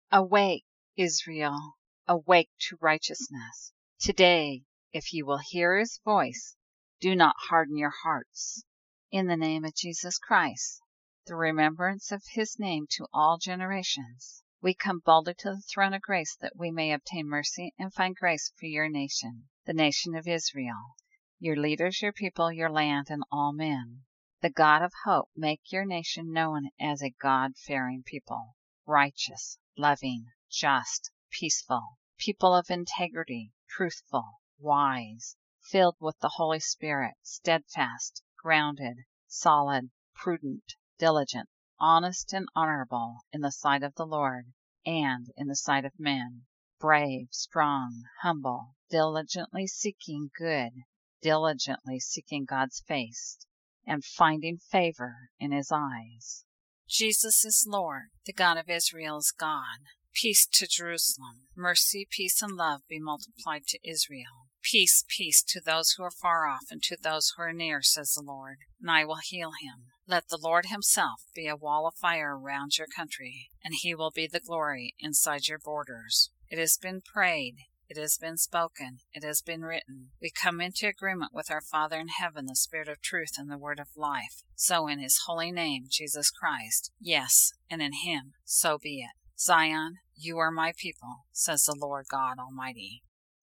Awake, Israel, awake to righteousness. Today, if you will hear his voice, do not harden your hearts. In the name of Jesus Christ, the remembrance of his name to all generations, we come boldly to the throne of grace that we may obtain mercy and find grace for your nation, the nation of Israel, your leaders, your people, your land, and all men. The God of hope make your nation known as a God-fearing people, righteous, loving, just, peaceful, people of integrity, truthful, wise, filled with the Holy Spirit, steadfast, grounded, solid, prudent, diligent, honest, and honorable in the sight of the Lord and in the sight of men, brave, strong, humble, diligently seeking good, diligently seeking God's face, and finding favor in his eyes. Jesus is Lord, the God of Israel is God. Peace to Jerusalem. Mercy, peace, and love be multiplied to Israel. Peace, peace to those who are far off and to those who are near, says the Lord, and I will heal him. Let the Lord himself be a wall of fire around your country, and he will be the glory inside your borders. It has been prayed. It has been spoken. It has been written. We come into agreement with our Father in heaven, the Spirit of truth and the Word of life. So in his holy name, Jesus Christ, yes, and in him, so be it. Zion, you are my people, says the Lord God Almighty.